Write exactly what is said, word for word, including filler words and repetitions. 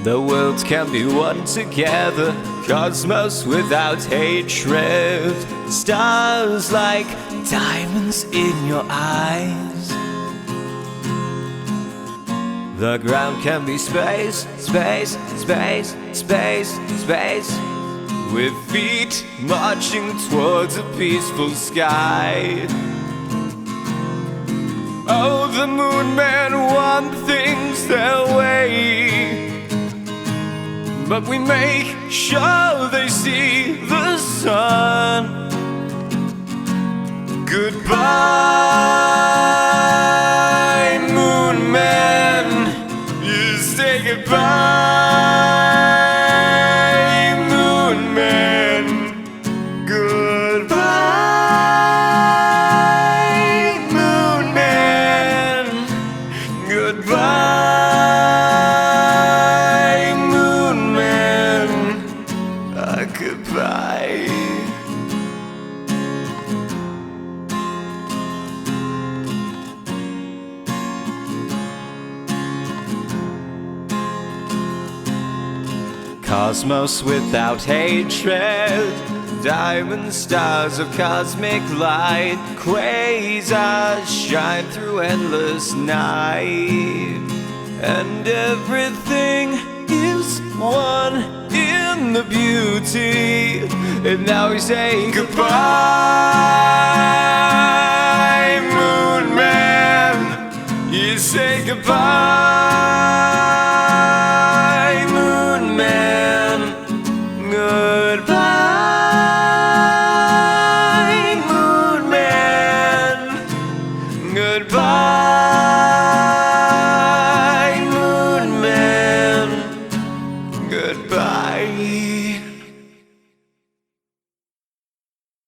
The world can be one together, cosmos without hatred. Stars like diamonds in your eyes. The ground can be space, space, space, space, space, with feet marching towards a peaceful sky. Oh, the moon men want things their way, but we make sure they see the sun. Goodbye, moon man. You say goodbye, moon man. Goodbye, moon man. Goodbye, moon man. Ah, goodbye. Cosmos without hatred, diamond stars of cosmic light, quasars shine through endless night, and everything is one in the beauty. And now we say goodbye, moon man. You say goodbye, moon man. Goodbye, moon man. Goodbye, moon man. Goodbye.